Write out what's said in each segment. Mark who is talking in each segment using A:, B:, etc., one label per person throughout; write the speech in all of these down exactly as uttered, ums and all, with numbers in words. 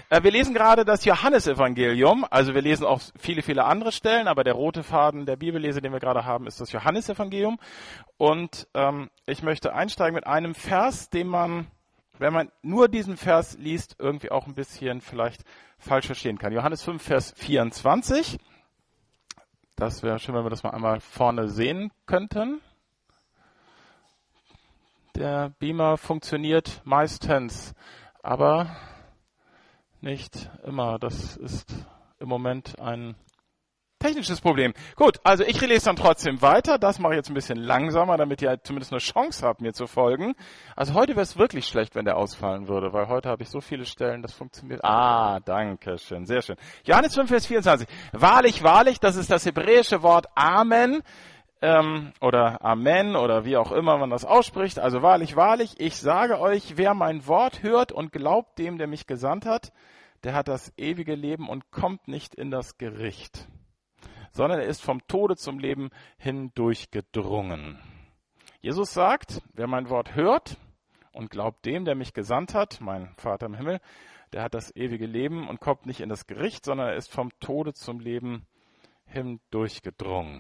A: Äh, wir lesen gerade das Johannesevangelium, also wir lesen auch viele, viele andere Stellen, aber der rote Faden der Bibellese, den wir gerade haben, ist das Johannesevangelium. Und ähm, ich möchte einsteigen mit einem Vers, den man, wenn man nur diesen Vers liest, irgendwie auch ein bisschen vielleicht falsch verstehen kann. Johannes fünf, Vers vierundzwanzig. Das wäre schön, wenn wir das mal einmal vorne sehen könnten. Der Beamer funktioniert meistens, aber nicht immer. Das ist im Moment ein technisches Problem. Gut, also ich lese dann trotzdem weiter. Das mache ich jetzt ein bisschen langsamer, damit ihr zumindest eine Chance habt, mir zu folgen. Also heute wäre es wirklich schlecht, wenn der ausfallen würde, weil heute habe ich so viele Stellen, das funktioniert. Ah, danke schön, sehr schön. Johannes fünf, Vers vierundzwanzig. Wahrlich, wahrlich, das ist das hebräische Wort Amen. Ähm, oder Amen oder wie auch immer man das ausspricht. Also wahrlich, wahrlich, ich sage euch, wer mein Wort hört und glaubt dem, der mich gesandt hat, der hat das ewige Leben und kommt nicht in das Gericht, sondern er ist vom Tode zum Leben hindurchgedrungen. Jesus sagt, wer mein Wort hört und glaubt dem, der mich gesandt hat, mein Vater im Himmel, der hat das ewige Leben und kommt nicht in das Gericht, sondern er ist vom Tode zum Leben hindurchgedrungen.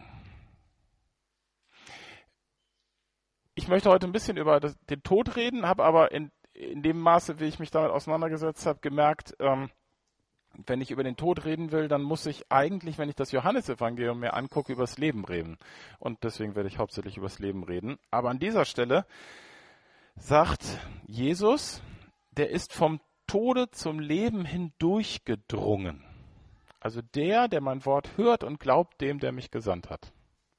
A: Ich möchte heute ein bisschen über das, den Tod reden, habe aber in, in dem Maße, wie ich mich damit auseinandergesetzt habe, gemerkt, ähm, wenn ich über den Tod reden will, dann muss ich eigentlich, wenn ich das Johannesevangelium mir angucke, über das Leben reden. Und deswegen werde ich hauptsächlich über das Leben reden. Aber an dieser Stelle sagt Jesus, der ist vom Tode zum Leben hindurchgedrungen. Also der, der mein Wort hört und glaubt dem, der mich gesandt hat.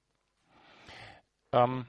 A: Ähm,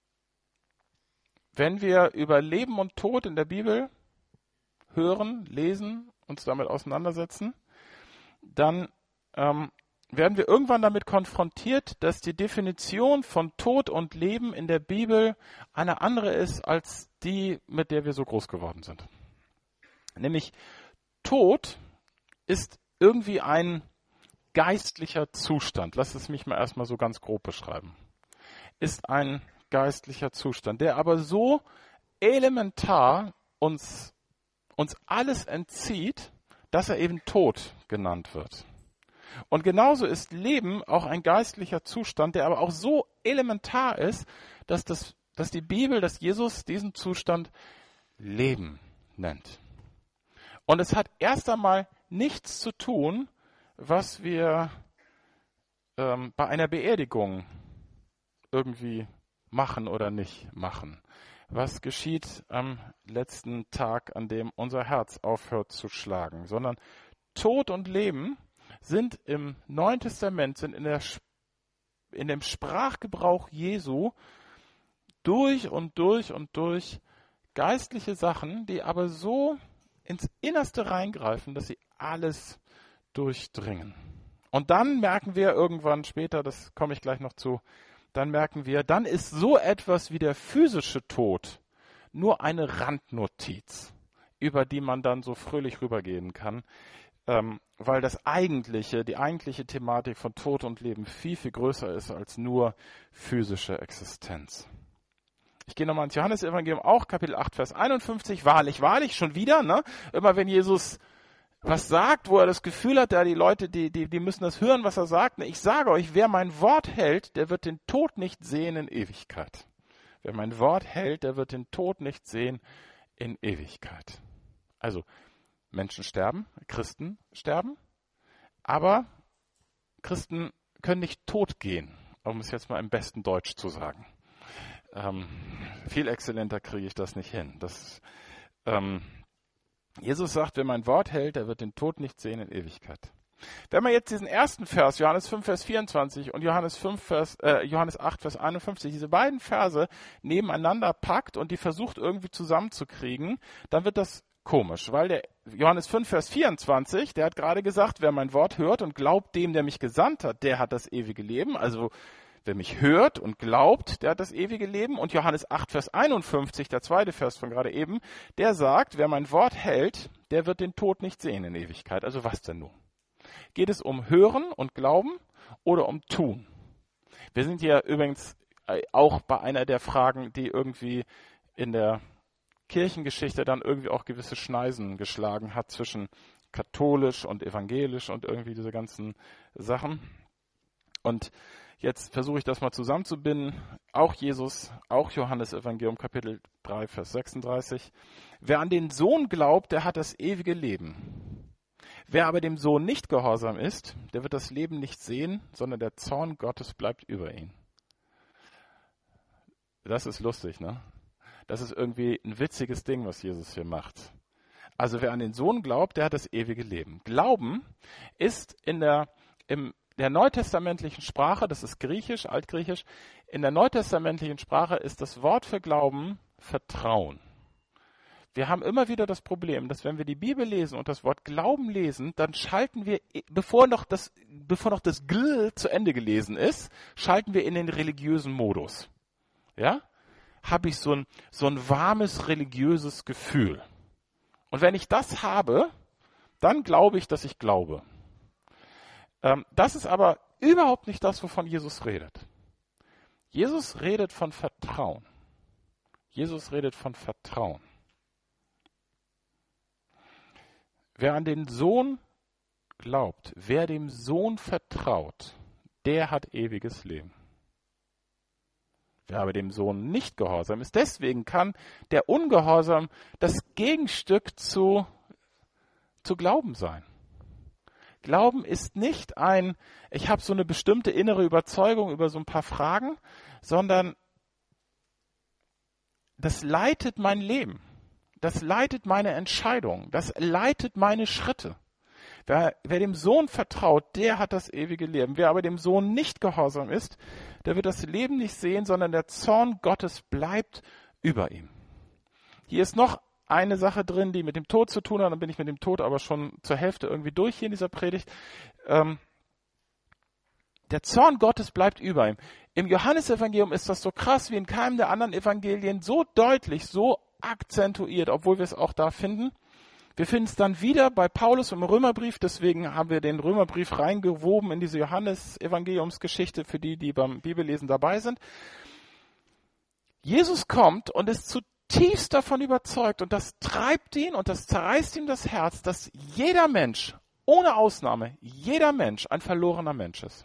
A: Wenn wir über Leben und Tod in der Bibel hören, lesen, uns damit auseinandersetzen, dann ähm, werden wir irgendwann damit konfrontiert, dass die Definition von Tod und Leben in der Bibel eine andere ist als die, mit der wir so groß geworden sind. Nämlich Tod ist irgendwie ein geistlicher Zustand. Lass es mich mal erstmal so ganz grob beschreiben. Ist ein geistlicher Zustand, der aber so elementar uns, uns alles entzieht, dass er eben Tod genannt wird. Und genauso ist Leben auch ein geistlicher Zustand, der aber auch so elementar ist, dass, das, dass die Bibel, dass Jesus diesen Zustand Leben nennt. Und es hat erst einmal nichts zu tun, was wir ähm, bei einer Beerdigung irgendwie machen oder nicht machen. Was geschieht am letzten Tag, an dem unser Herz aufhört zu schlagen? Sondern Tod und Leben sind im Neuen Testament, sind in, der, in dem Sprachgebrauch Jesu durch und durch und durch geistliche Sachen, die aber so ins Innerste reingreifen, dass sie alles durchdringen. Und dann merken wir irgendwann später, das komme ich gleich noch zu, dann merken wir, dann ist so etwas wie der physische Tod nur eine Randnotiz, über die man dann so fröhlich rübergehen kann, ähm, weil das eigentliche, die eigentliche Thematik von Tod und Leben viel, viel größer ist als nur physische Existenz. Ich gehe nochmal ins Johannesevangelium, auch Kapitel acht, Vers einundfünfzig, wahrlich, wahrlich, schon wieder, ne? Immer wenn Jesus was sagt, wo er das Gefühl hat, ja, die Leute, die, die, die müssen das hören, was er sagt. Ich sage euch, wer mein Wort hält, der wird den Tod nicht sehen in Ewigkeit. Wer mein Wort hält, der wird den Tod nicht sehen in Ewigkeit. Also, Menschen sterben, Christen sterben, aber Christen können nicht tot gehen, um es jetzt mal im besten Deutsch zu sagen. Ähm, viel exzellenter kriege ich das nicht hin. Das, ähm, Jesus sagt, wer mein Wort hält, der wird den Tod nicht sehen in Ewigkeit. Wenn man jetzt diesen ersten Vers, Johannes fünf, Vers vierundzwanzig und Johannes, fünf, Vers, äh, Johannes acht, Vers einundfünfzig, diese beiden Verse nebeneinander packt und die versucht irgendwie zusammenzukriegen, dann wird das komisch, weil der Johannes fünf, Vers vierundzwanzig, der hat gerade gesagt, wer mein Wort hört und glaubt dem, der mich gesandt hat, der hat das ewige Leben. Also wer mich hört und glaubt, der hat das ewige Leben. Und Johannes acht, Vers einundfünfzig, der zweite Vers von gerade eben, der sagt, wer mein Wort hält, der wird den Tod nicht sehen in Ewigkeit. Also was denn nun? Geht es um Hören und Glauben oder um Tun? Wir sind hier übrigens auch bei einer der Fragen, die irgendwie in der Kirchengeschichte dann irgendwie auch gewisse Schneisen geschlagen hat zwischen katholisch und evangelisch und irgendwie diese ganzen Sachen. Und jetzt versuche ich das mal zusammenzubinden. Auch Jesus, auch Johannes Evangelium Kapitel drei, Vers sechsunddreißig. Wer an den Sohn glaubt, der hat das ewige Leben. Wer aber dem Sohn nicht gehorsam ist, der wird das Leben nicht sehen, sondern der Zorn Gottes bleibt über ihn. Das ist lustig, ne? Das ist irgendwie ein witziges Ding, was Jesus hier macht. Also wer an den Sohn glaubt, der hat das ewige Leben. Glauben ist in der, im, der neutestamentlichen Sprache, das ist griechisch, altgriechisch, in der neutestamentlichen Sprache ist das Wort für Glauben Vertrauen. Wir haben immer wieder das Problem, dass wenn wir die Bibel lesen und das Wort Glauben lesen, dann schalten wir, bevor noch das, bevor noch das Gl zu Ende gelesen ist, schalten wir in den religiösen Modus. Ja? Habe ich so ein, so ein warmes religiöses Gefühl. Und wenn ich das habe, dann glaube ich, dass ich glaube. Ähm, das ist aber überhaupt nicht das, wovon Jesus redet. Jesus redet von Vertrauen. Jesus redet von Vertrauen. Wer an den Sohn glaubt, wer dem Sohn vertraut, der hat ewiges Leben. Wer aber dem Sohn nicht gehorsam ist, deswegen kann der Ungehorsam das Gegenstück zu, zu Glauben sein. Glauben ist nicht ein, ich habe so eine bestimmte innere Überzeugung über so ein paar Fragen, sondern das leitet mein Leben. Das leitet meine Entscheidung. Das leitet meine Schritte. Wer, wer dem Sohn vertraut, der hat das ewige Leben. Wer aber dem Sohn nicht gehorsam ist, der wird das Leben nicht sehen, sondern der Zorn Gottes bleibt über ihm. Hier ist noch eine Sache drin, die mit dem Tod zu tun hat. Dann bin ich mit dem Tod aber schon zur Hälfte irgendwie durch hier in dieser Predigt. Ähm, der Zorn Gottes bleibt über ihm. Im Johannesevangelium ist das so krass wie in keinem der anderen Evangelien, so deutlich, so akzentuiert, obwohl wir es auch da finden. Wir finden es dann wieder bei Paulus im Römerbrief, deswegen haben wir den Römerbrief reingewoben in diese Johannes-Evangeliumsgeschichte für die, die beim Bibellesen dabei sind. Jesus kommt und ist zutiefst davon überzeugt und das treibt ihn und das zerreißt ihm das Herz, dass jeder Mensch, ohne Ausnahme, jeder Mensch ein verlorener Mensch ist.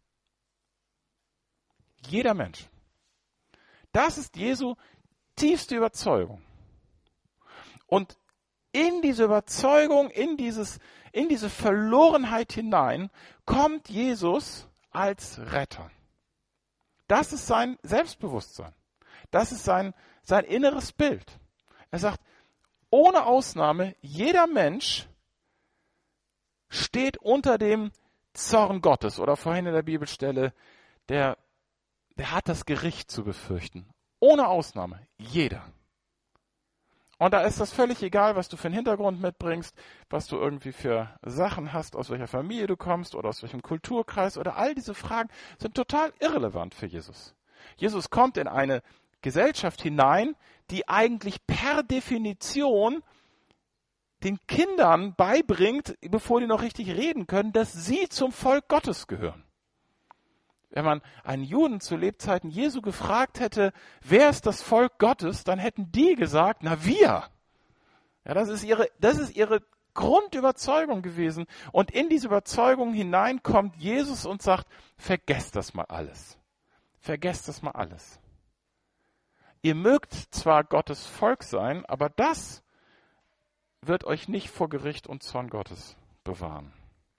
A: Jeder Mensch. Das ist Jesu tiefste Überzeugung. Und in diese Überzeugung, in dieses, in diese Verlorenheit hinein kommt Jesus als Retter. Das ist sein Selbstbewusstsein. Das ist sein, sein inneres Bild. Er sagt, ohne Ausnahme, jeder Mensch steht unter dem Zorn Gottes. Oder vorhin in der Bibelstelle, der, der hat das Gericht zu befürchten. Ohne Ausnahme, jeder. Und da ist das völlig egal, was du für einen Hintergrund mitbringst, was du irgendwie für Sachen hast, aus welcher Familie du kommst oder aus welchem Kulturkreis oder all diese Fragen sind total irrelevant für Jesus. Jesus kommt in eine Gesellschaft hinein, die eigentlich per Definition den Kindern beibringt, bevor die noch richtig reden können, dass sie zum Volk Gottes gehören. Wenn man einen Juden zu Lebzeiten Jesu gefragt hätte, wer ist das Volk Gottes, dann hätten die gesagt, na wir. Ja, das ist ihre, das ist ihre Grundüberzeugung gewesen. Und in diese Überzeugung hinein kommt Jesus und sagt, vergesst das mal alles. Vergesst das mal alles. Ihr mögt zwar Gottes Volk sein, aber das wird euch nicht vor Gericht und Zorn Gottes bewahren.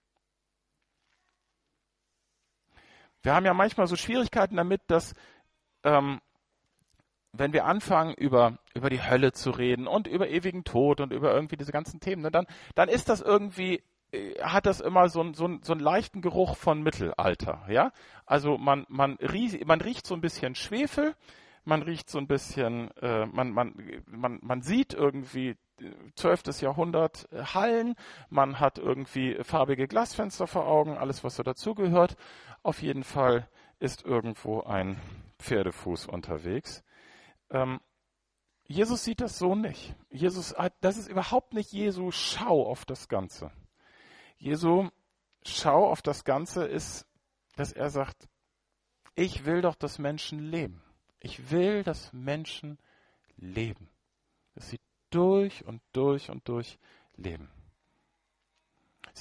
A: Wir haben ja manchmal so Schwierigkeiten damit, dass ähm, wenn wir anfangen, über, über die Hölle zu reden und über ewigen Tod und über irgendwie diese ganzen Themen, ne, dann, dann ist das irgendwie, äh, hat das immer so, so, so einen leichten Geruch von Mittelalter. Ja? Also man, man, rie- man riecht so ein bisschen Schwefel, man riecht so ein bisschen, äh, man, man, man, man sieht irgendwie zwölftes Jahrhundert Hallen, man hat irgendwie farbige Glasfenster vor Augen, alles was so dazugehört. Auf jeden Fall ist irgendwo ein Pferdefuß unterwegs. Ähm, Jesus sieht das so nicht. Jesus hat, das ist überhaupt nicht Jesu Schau auf das Ganze. Jesu Schau auf das Ganze ist, dass er sagt, ich will doch, dass Menschen leben. Ich will, dass Menschen leben. Dass sie durch und durch und durch leben.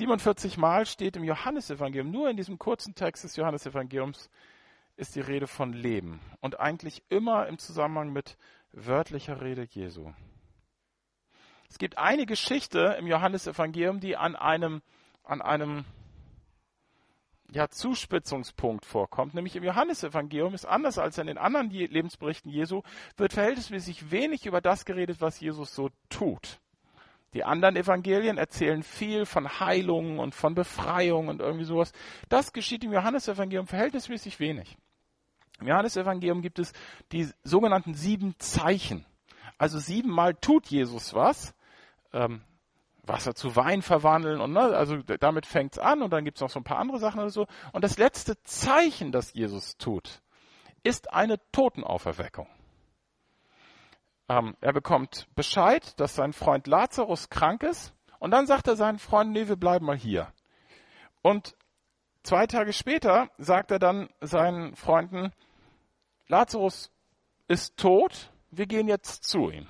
A: siebenundvierzig Mal steht im Johannesevangelium, nur in diesem kurzen Text des Johannesevangeliums ist die Rede von Leben. Und eigentlich immer im Zusammenhang mit wörtlicher Rede Jesu. Es gibt eine Geschichte im Johannesevangelium, die an einem, an einem ja, Zuspitzungspunkt vorkommt. Nämlich im Johannesevangelium ist anders als in den anderen Lebensberichten Jesu, wird verhältnismäßig wenig über das geredet, was Jesus so tut. Die anderen Evangelien erzählen viel von Heilungen und von Befreiung und irgendwie sowas. Das geschieht im Johannesevangelium verhältnismäßig wenig. Im Johannesevangelium gibt es die sogenannten sieben Zeichen. Also siebenmal tut Jesus was, ähm, Wasser zu Wein verwandeln und ne, also damit fängt's an und dann gibt's noch so ein paar andere Sachen oder so. Und das letzte Zeichen, das Jesus tut, ist eine Totenauferweckung. Ähm, er bekommt Bescheid, dass sein Freund Lazarus krank ist und dann sagt er seinen Freunden, nee, wir bleiben mal hier. Und zwei Tage später sagt er dann seinen Freunden, Lazarus ist tot, wir gehen jetzt zu ihm.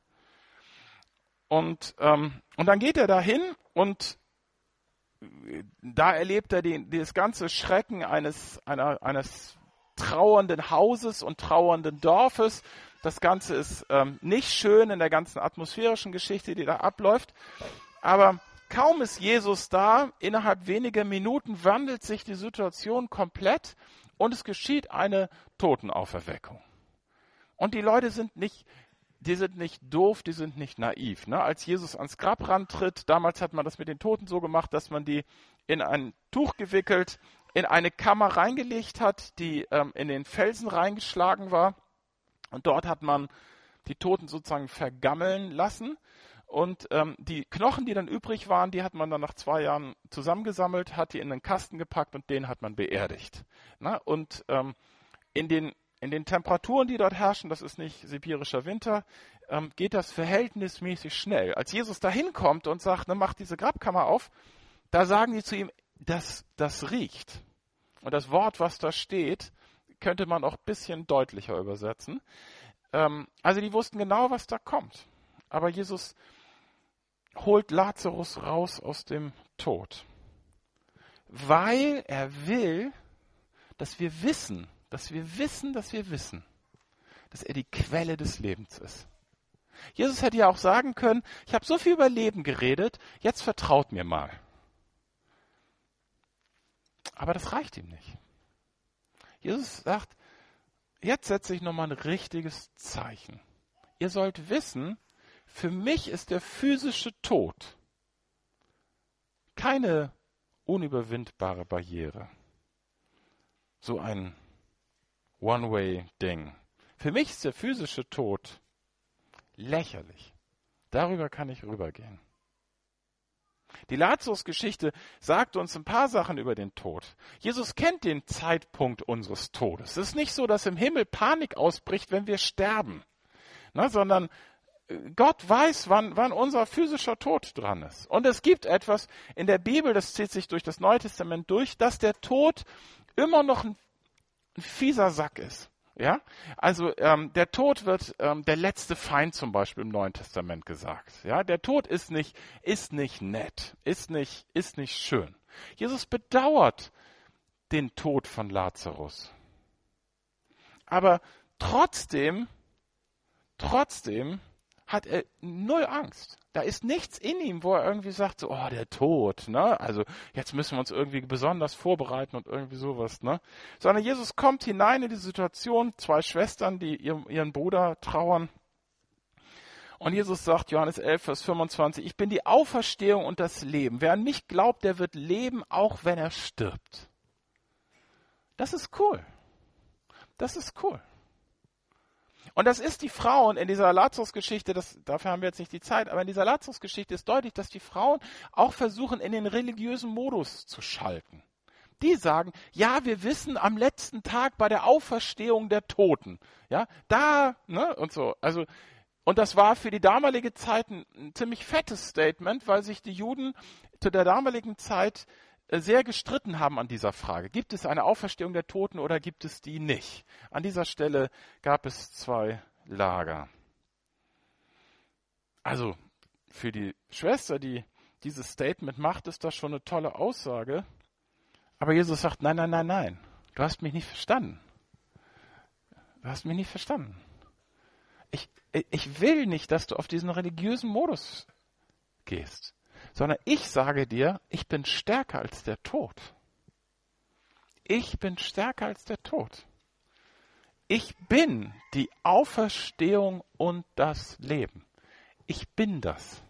A: Und, ähm, und dann geht er dahin und da erlebt er den, das ganze Schrecken eines, einer, eines trauernden Hauses und trauernden Dorfes. Das Ganze ist ähm, nicht schön in der ganzen atmosphärischen Geschichte, die da abläuft. Aber kaum ist Jesus da, innerhalb weniger Minuten wandelt sich die Situation komplett und es geschieht eine Totenauferweckung. Und die Leute sind nicht, die sind nicht doof, die sind nicht naiv. Ne? Als Jesus ans Grab rantritt, damals hat man das mit den Toten so gemacht, dass man die in ein Tuch gewickelt, in eine Kammer reingelegt hat, die ähm, in den Felsen reingeschlagen war. Und dort hat man die Toten sozusagen vergammeln lassen. Und ähm, die Knochen, die dann übrig waren, die hat man dann nach zwei Jahren zusammengesammelt, hat die in einen Kasten gepackt und den hat man beerdigt. Na? Und ähm, in den In den Temperaturen, die dort herrschen, das ist nicht sibirischer Winter, ähm, geht das verhältnismäßig schnell. Als Jesus da hinkommt und sagt, ne, mach diese Grabkammer auf, da sagen die zu ihm, das, das riecht. Und das Wort, was da steht, könnte man auch ein bisschen deutlicher übersetzen. Ähm, also die wussten genau, was da kommt. Aber Jesus holt Lazarus raus aus dem Tod, weil er will, dass wir wissen, dass wir wissen, dass wir wissen, dass er die Quelle des Lebens ist. Jesus hätte ja auch sagen können, ich habe so viel über Leben geredet, jetzt vertraut mir mal. Aber das reicht ihm nicht. Jesus sagt, jetzt setze ich nochmal ein richtiges Zeichen. Ihr sollt wissen, für mich ist der physische Tod keine unüberwindbare Barriere. So ein One-Way-Ding. Für mich ist der physische Tod lächerlich. Darüber kann ich rübergehen. Die Lazarus-Geschichte sagt uns ein paar Sachen über den Tod. Jesus kennt den Zeitpunkt unseres Todes. Es ist nicht so, dass im Himmel Panik ausbricht, wenn wir sterben, ne, sondern Gott weiß, wann, wann unser physischer Tod dran ist. Und es gibt etwas in der Bibel, das zieht sich durch das Neue Testament durch, dass der Tod immer noch ein ein fieser Sack ist. Ja? Also ähm, der Tod wird ähm, der letzte Feind zum Beispiel im Neuen Testament gesagt. Ja? Der Tod ist nicht, ist nicht nett, ist nicht, ist nicht schön. Jesus bedauert den Tod von Lazarus. Aber trotzdem, trotzdem hat er null Angst. Da ist nichts in ihm, wo er irgendwie sagt, so, oh, der Tod, ne? Also jetzt müssen wir uns irgendwie besonders vorbereiten und irgendwie sowas, ne? Sondern Jesus kommt hinein in die Situation, zwei Schwestern, die ihrem, ihren Bruder trauern. Und Jesus sagt, Johannes elf, Vers fünfundzwanzig, ich bin die Auferstehung und das Leben. Wer an mich glaubt, der wird leben, auch wenn er stirbt. Das ist cool. Das ist cool. Und das ist die Frauen in dieser Lazarus-Geschichte, das, dafür haben wir jetzt nicht die Zeit, aber in dieser Lazarus-Geschichte ist deutlich, dass die Frauen auch versuchen, in den religiösen Modus zu schalten. Die sagen, ja, wir wissen am letzten Tag bei der Auferstehung der Toten, ja, da, ne, und so. Also, und das war für die damalige Zeit ein, ein ziemlich fettes Statement, weil sich die Juden zu der damaligen Zeit sehr gestritten haben an dieser Frage. Gibt es eine Auferstehung der Toten oder gibt es die nicht? An dieser Stelle gab es zwei Lager. Also für die Schwester, die dieses Statement macht, ist das schon eine tolle Aussage. Aber Jesus sagt, nein, nein, nein, nein, du hast mich nicht verstanden. Du hast mich nicht verstanden. Ich, ich will nicht, dass du auf diesen religiösen Modus gehst, sondern ich sage dir, ich bin stärker als der Tod. Ich bin stärker als der Tod. Ich bin die Auferstehung und das Leben. Ich bin das.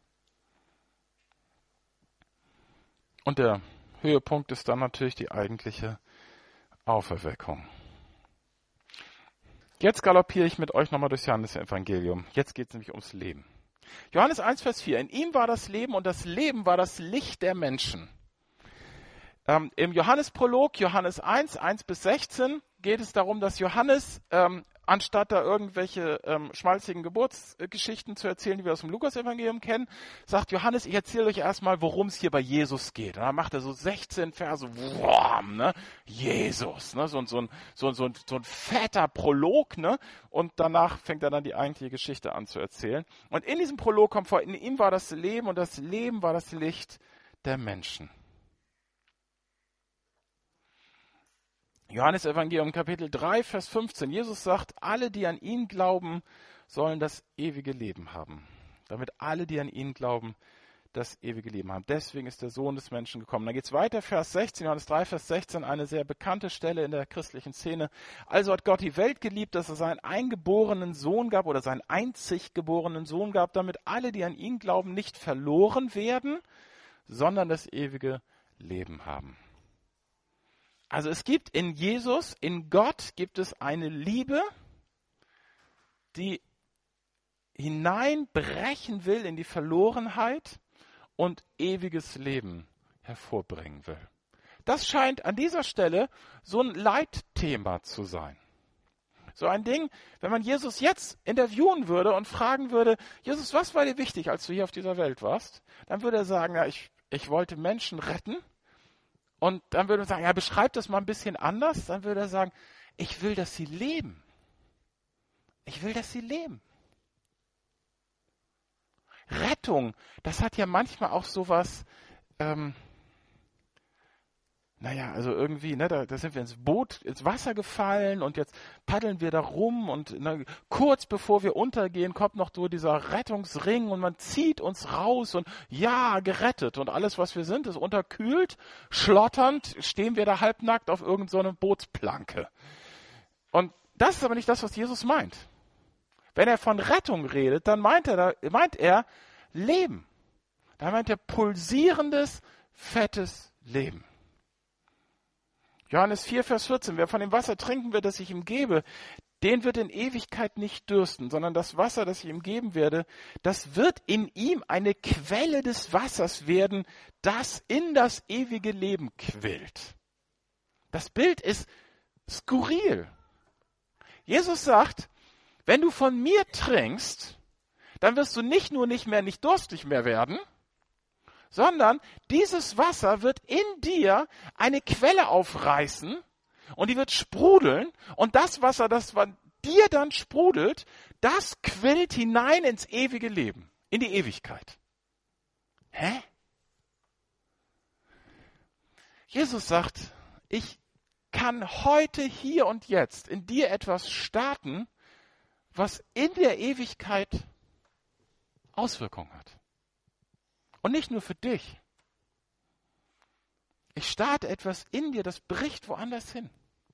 A: Und der Höhepunkt ist dann natürlich die eigentliche Auferweckung. Jetzt galoppiere ich mit euch nochmal durchs Johannes-Evangelium. Jetzt geht es nämlich ums Leben. Johannes eins, Vers vier. In ihm war das Leben und das Leben war das Licht der Menschen. Ähm, Im Johannes-Prolog, Johannes eins, eins bis sechzehn, geht es darum, dass Johannes, ähm, anstatt da irgendwelche ähm, schmalzigen Geburtsgeschichten zu erzählen, die wir aus dem Lukas-Evangelium kennen, sagt Johannes, ich erzähle euch erstmal, worum es hier bei Jesus geht. Und dann macht er so sechzehn Verse, wham, ne? Jesus, ne? So, so, ein, so, so, ein, so ein fetter Prolog, ne? Und danach fängt er dann die eigentliche Geschichte an zu erzählen. Und in diesem Prolog kommt vor, in ihm war das Leben und das Leben war das Licht der Menschen. Johannes Evangelium Kapitel drei, Vers fünfzehn. Jesus sagt, alle, die an ihn glauben, sollen das ewige Leben haben. Damit alle, die an ihn glauben, das ewige Leben haben. Deswegen ist der Sohn des Menschen gekommen. Dann geht es weiter, Vers sechzehn, Johannes drei, Vers sechzehn, eine sehr bekannte Stelle in der christlichen Szene. Also hat Gott die Welt geliebt, dass er seinen eingeborenen Sohn gab oder seinen einzig geborenen Sohn gab, damit alle, die an ihn glauben, nicht verloren werden, sondern das ewige Leben haben. Also es gibt in Jesus, in Gott gibt es eine Liebe, die hineinbrechen will in die Verlorenheit und ewiges Leben hervorbringen will. Das scheint an dieser Stelle so ein Leitthema zu sein. So ein Ding, wenn man Jesus jetzt interviewen würde und fragen würde, Jesus, was war dir wichtig, als du hier auf dieser Welt warst? Dann würde er sagen, ja, ich, ich wollte Menschen retten. Und dann würde er sagen, ja, beschreib das mal ein bisschen anders. Dann würde er sagen, ich will, dass sie leben. Ich will, dass sie leben. Rettung, das hat ja manchmal auch sowas, ähm, naja, also irgendwie, ne, da, da sind wir ins Boot, ins Wasser gefallen und jetzt paddeln wir da rum und ne, kurz bevor wir untergehen, kommt noch so dieser Rettungsring und man zieht uns raus und ja, gerettet und alles, was wir sind, ist unterkühlt, schlotternd, stehen wir da halbnackt auf irgendeiner so Bootsplanke. Und das ist aber nicht das, was Jesus meint. Wenn er von Rettung redet, dann meint er, meint er Leben. Da meint er pulsierendes, fettes Leben. Johannes vier, Vers vierzehn, wer von dem Wasser trinken wird, das ich ihm gebe, den wird in Ewigkeit nicht dürsten, sondern das Wasser, das ich ihm geben werde, das wird in ihm eine Quelle des Wassers werden, das in das ewige Leben quillt. Das Bild ist skurril. Jesus sagt, wenn du von mir trinkst, dann wirst du nicht nur nicht mehr nicht durstig mehr werden, sondern dieses Wasser wird in dir eine Quelle aufreißen und die wird sprudeln und das Wasser, das von dir dann sprudelt, das quillt hinein ins ewige Leben, in die Ewigkeit. Hä? Jesus sagt, ich kann heute, hier und jetzt in dir etwas starten, was in der Ewigkeit Auswirkungen hat. Und nicht nur für dich. Ich starte etwas in dir, das bricht woanders hin.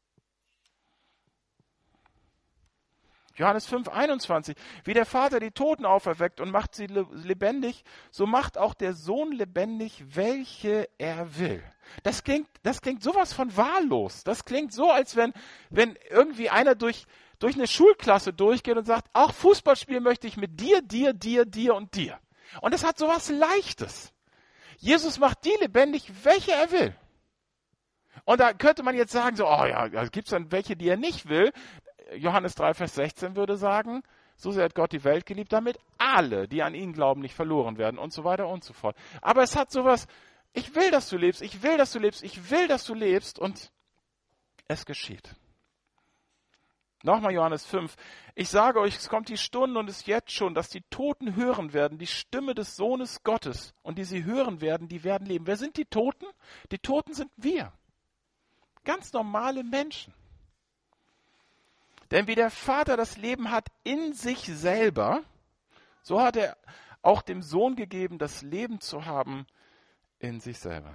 A: Johannes fünf, einundzwanzig. Wie der Vater die Toten auferweckt und macht sie lebendig, so macht auch der Sohn lebendig, welche er will. Das klingt, das klingt sowas von wahllos. Das klingt so, als wenn, wenn irgendwie einer durch, durch eine Schulklasse durchgeht und sagt, auch Fußball spielen möchte ich mit dir, dir, dir, dir und dir. Und es hat sowas Leichtes. Jesus macht die lebendig, welche er will. Und da könnte man jetzt sagen, so, oh ja, gibt es dann welche, die er nicht will? Johannes drei, Vers sechzehn würde sagen, so sehr hat Gott die Welt geliebt, damit alle, die an ihn glauben, nicht verloren werden und so weiter und so fort. Aber es hat sowas, ich will, dass du lebst, ich will, dass du lebst, ich will, dass du lebst und es geschieht. Nochmal Johannes fünf. Ich sage euch, es kommt die Stunde und es ist jetzt schon, dass die Toten hören werden, die Stimme des Sohnes Gottes. Und die sie hören werden, die werden leben. Wer sind die Toten? Die Toten sind wir. Ganz normale Menschen. Denn wie der Vater das Leben hat in sich selber, so hat er auch dem Sohn gegeben, das Leben zu haben in sich selber.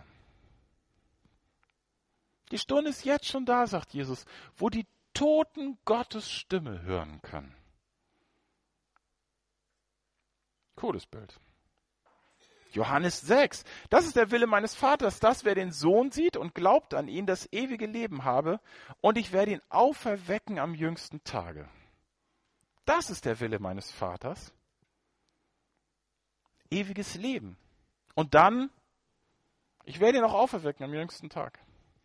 A: Die Stunde ist jetzt schon da, sagt Jesus, wo die Toten Gottes Stimme hören können. Cooles Bild. Johannes sechs. Das ist der Wille meines Vaters, dass wer den Sohn sieht und glaubt an ihn, das ewige Leben habe, und ich werde ihn auferwecken am jüngsten Tage. Das ist der Wille meines Vaters. Ewiges Leben. Und dann, ich werde ihn auch auferwecken am jüngsten Tag.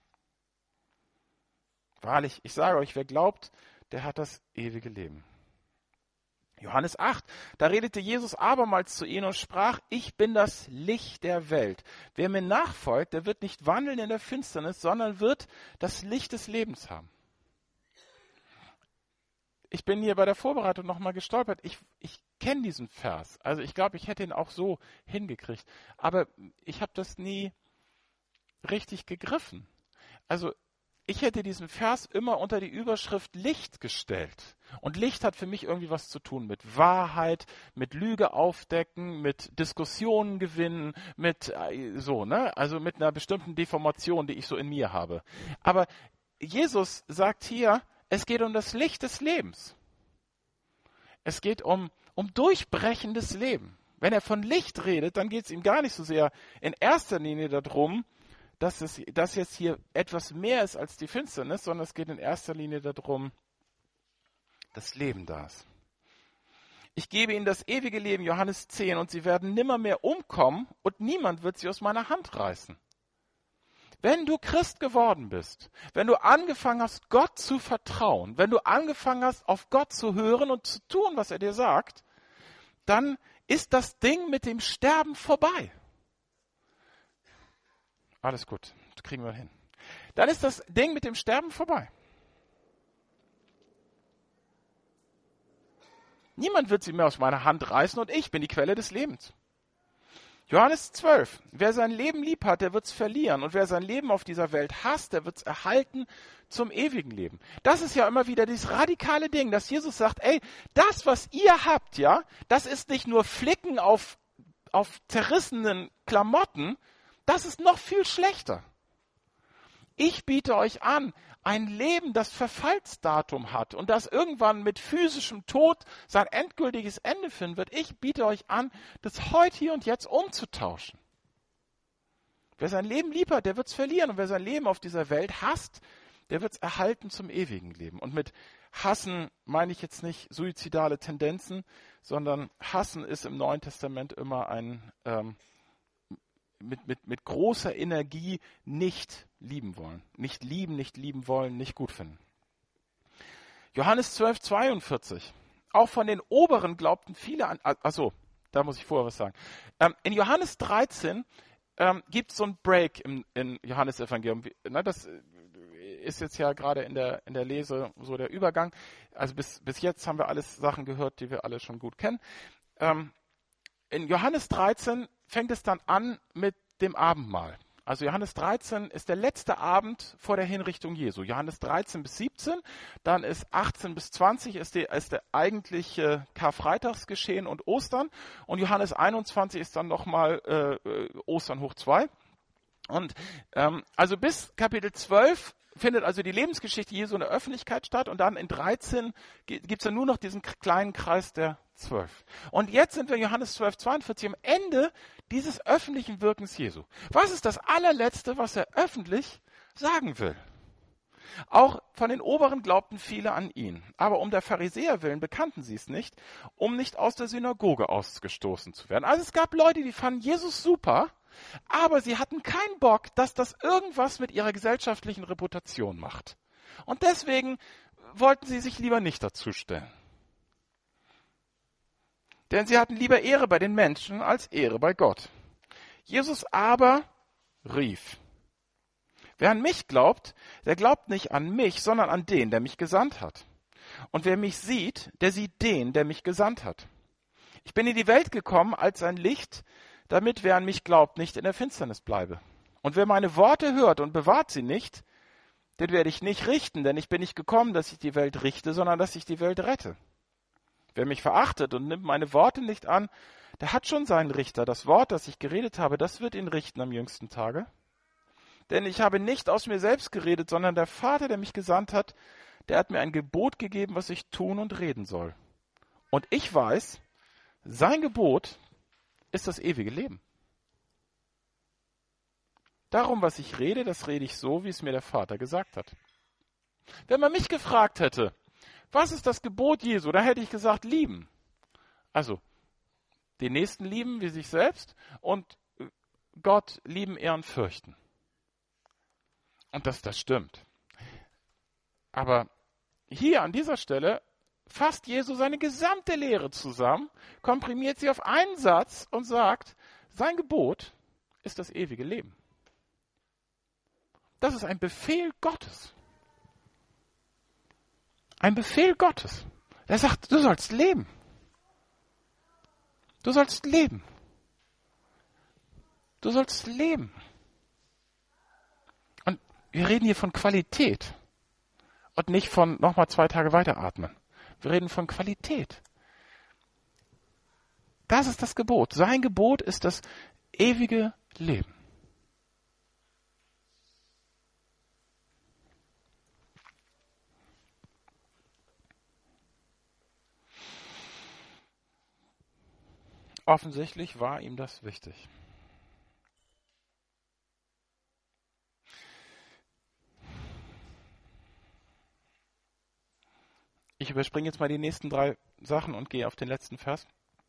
A: Wahrlich, ich sage euch, wer glaubt, der hat das ewige Leben. Johannes acht, da redete Jesus abermals zu ihnen und sprach, ich bin das Licht der Welt. Wer mir nachfolgt, der wird nicht wandeln in der Finsternis, sondern wird das Licht des Lebens haben. Ich bin hier bei der Vorbereitung nochmal gestolpert. Ich, ich kenne diesen Vers. Also ich glaube, ich hätte ihn auch so hingekriegt. Aber ich habe das nie richtig gegriffen. Also ich hätte diesen Vers immer unter die Überschrift Licht gestellt. Und Licht hat für mich irgendwie was zu tun mit Wahrheit, mit Lüge aufdecken, mit Diskussionen gewinnen, mit äh, so, ne? Also mit einer bestimmten Deformation, die ich so in mir habe. Aber Jesus sagt hier, es geht um das Licht des Lebens. Es geht um, um durchbrechendes Leben. Wenn er von Licht redet, dann geht es ihm gar nicht so sehr in erster Linie darum, dass es dass jetzt hier etwas mehr ist als die Finsternis, sondern es geht in erster Linie darum, dass Leben da ist. Ich gebe ihnen das ewige Leben, Johannes zehn, und sie werden nimmermehr umkommen und niemand wird sie aus meiner Hand reißen. Wenn du Christ geworden bist, wenn du angefangen hast, Gott zu vertrauen, wenn du angefangen hast, auf Gott zu hören und zu tun, was er dir sagt, dann ist das Ding mit dem Sterben vorbei. Alles gut, das kriegen wir hin. Dann ist das Ding mit dem Sterben vorbei. Niemand wird sie mehr aus meiner Hand reißen und ich bin die Quelle des Lebens. Johannes zwölf. Wer sein Leben lieb hat, der wird es verlieren. Und wer sein Leben auf dieser Welt hasst, der wird es erhalten zum ewigen Leben. Das ist ja immer wieder dieses radikale Ding, dass Jesus sagt, ey, das, was ihr habt, ja, das ist nicht nur Flicken auf, auf zerrissenen Klamotten, das ist noch viel schlechter. Ich biete euch an, ein Leben, das Verfallsdatum hat und das irgendwann mit physischem Tod sein endgültiges Ende finden wird. Ich biete euch an, das heute, hier und jetzt umzutauschen. Wer sein Leben lieb hat, der wird es verlieren. Und wer sein Leben auf dieser Welt hasst, der wird es erhalten zum ewigen Leben. Und mit Hassen meine ich jetzt nicht suizidale Tendenzen, sondern Hassen ist im Neuen Testament immer ein ähm, Mit, mit, mit großer Energie nicht lieben wollen. Nicht lieben, nicht lieben wollen, nicht gut finden. Johannes zwölf, zweiundvierzig. Auch von den Oberen glaubten viele an, achso, da muss ich vorher was sagen. Ähm, in Johannes dreizehn ähm, gibt es so einen Break im in Johannes-Evangelium. Na, das ist jetzt ja gerade in der, in der Lese so der Übergang. Also bis, bis jetzt haben wir alles Sachen gehört, die wir alle schon gut kennen. Ähm, in Johannes dreizehn fängt es dann an mit dem Abendmahl. Also Johannes dreizehn ist der letzte Abend vor der Hinrichtung Jesu. Johannes dreizehn bis siebzehn, dann ist achtzehn bis zwanzig ist, die, ist der eigentliche Karfreitagsgeschehen und Ostern. Und Johannes einundzwanzig ist dann nochmal äh, Ostern hoch zwei. Und ähm, also bis Kapitel zwölf findet also die Lebensgeschichte Jesu in der Öffentlichkeit statt. Und dann in dreizehn gibt es dann nur noch diesen kleinen Kreis der zwölf. Und jetzt sind wir in Johannes zwölf, zweiundvierzig am Ende dieses öffentlichen Wirkens Jesu. Was ist das allerletzte, was er öffentlich sagen will? Auch von den Oberen glaubten viele an ihn. Aber um der Pharisäer willen bekannten sie es nicht, um nicht aus der Synagoge ausgestoßen zu werden. Also es gab Leute, die fanden Jesus super, aber sie hatten keinen Bock, dass das irgendwas mit ihrer gesellschaftlichen Reputation macht. Und deswegen wollten sie sich lieber nicht dazustellen. Denn sie hatten lieber Ehre bei den Menschen als Ehre bei Gott. Jesus aber rief: Wer an mich glaubt, der glaubt nicht an mich, sondern an den, der mich gesandt hat. Und wer mich sieht, der sieht den, der mich gesandt hat. Ich bin in die Welt gekommen als ein Licht, damit wer an mich glaubt, nicht in der Finsternis bleibe. Und wer meine Worte hört und bewahrt sie nicht, den werde ich nicht richten, denn ich bin nicht gekommen, dass ich die Welt richte, sondern dass ich die Welt rette. Wer mich verachtet und nimmt meine Worte nicht an, der hat schon seinen Richter. Das Wort, das ich geredet habe, das wird ihn richten am jüngsten Tage. Denn ich habe nicht aus mir selbst geredet, sondern der Vater, der mich gesandt hat, der hat mir ein Gebot gegeben, was ich tun und reden soll. Und ich weiß, sein Gebot ist das ewige Leben. Darum, was ich rede, das rede ich so, wie es mir der Vater gesagt hat. Wenn man mich gefragt hätte, was ist das Gebot Jesu, da hätte ich gesagt, lieben. Also, den Nächsten lieben wie sich selbst und Gott lieben, ehren, fürchten. Und das, das stimmt. Aber hier an dieser Stelle fasst Jesus seine gesamte Lehre zusammen, komprimiert sie auf einen Satz und sagt, sein Gebot ist das ewige Leben. Das ist ein Befehl Gottes. Ein Befehl Gottes. Er sagt, du sollst leben. Du sollst leben. Du sollst leben. Und wir reden hier von Qualität und nicht von nochmal zwei Tage weiteratmen. Wir reden von Qualität. Das ist das Gebot. Sein Gebot ist das ewige Leben. Offensichtlich war ihm das wichtig. Ich überspringe jetzt mal die nächsten drei Sachen und gehe auf den letzten Vers.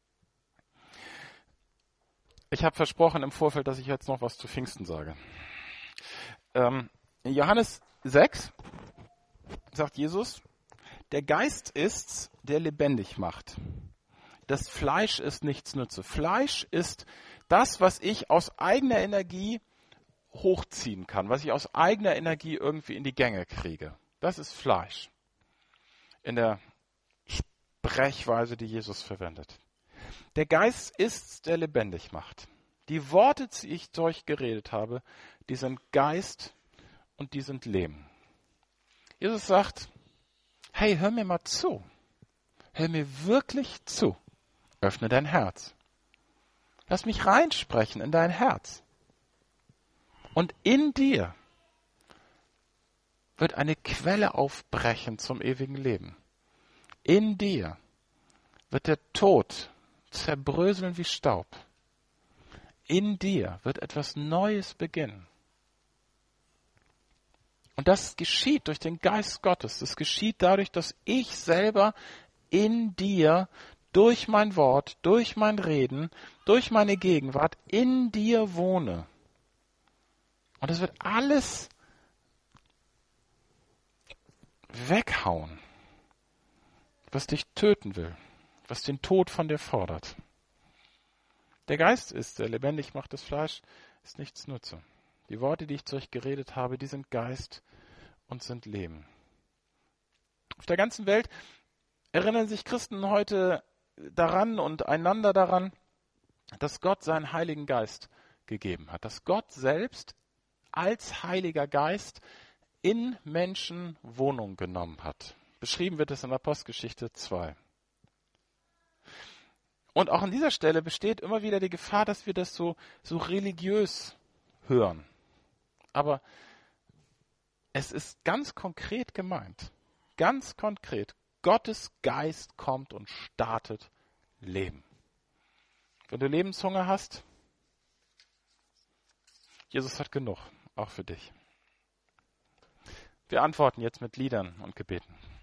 A: Ich habe versprochen im Vorfeld, dass ich jetzt noch was zu Pfingsten sage. Ähm, in Johannes sechs sagt Jesus, der Geist ist's, der lebendig macht. Das Fleisch ist nichts nütze. Fleisch ist das, was ich aus eigener Energie hochziehen kann, was ich aus eigener Energie irgendwie in die Gänge kriege. Das ist Fleisch. In der Sprechweise, die Jesus verwendet. Der Geist ist's, der lebendig macht. Die Worte, die ich zu euch geredet habe, die sind Geist und die sind Leben. Jesus sagt, hey, hör mir mal zu. Hör mir wirklich zu. Öffne dein Herz. Lass mich reinsprechen in dein Herz. Und in dir wird eine Quelle aufbrechen zum ewigen Leben. In dir wird der Tod zerbröseln wie Staub. In dir wird etwas Neues beginnen. Und das geschieht durch den Geist Gottes. Das geschieht dadurch, dass ich selber in dir durch mein Wort, durch mein Reden, durch meine Gegenwart in dir wohne. Und es wird alles weghauen, was dich töten will, was den Tod von dir fordert. Der Geist ist, der lebendig macht, das Fleisch ist nichts nutze. Die Worte, die ich zu euch geredet habe, die sind Geist und sind Leben. Auf der ganzen Welt erinnern sich Christen heute daran und einander daran, dass Gott seinen Heiligen Geist gegeben hat. Dass Gott selbst als Heiliger Geist in Menschen Wohnung genommen hat. Beschrieben wird es in Apostelgeschichte zwei. Und auch an dieser Stelle besteht immer wieder die Gefahr, dass wir das so, so religiös hören. Aber es ist ganz konkret gemeint. Ganz konkret. Gottes Geist kommt und startet Leben. Wenn du Lebenshunger hast, Jesus hat genug, auch für dich. Wir antworten jetzt mit Liedern und Gebeten.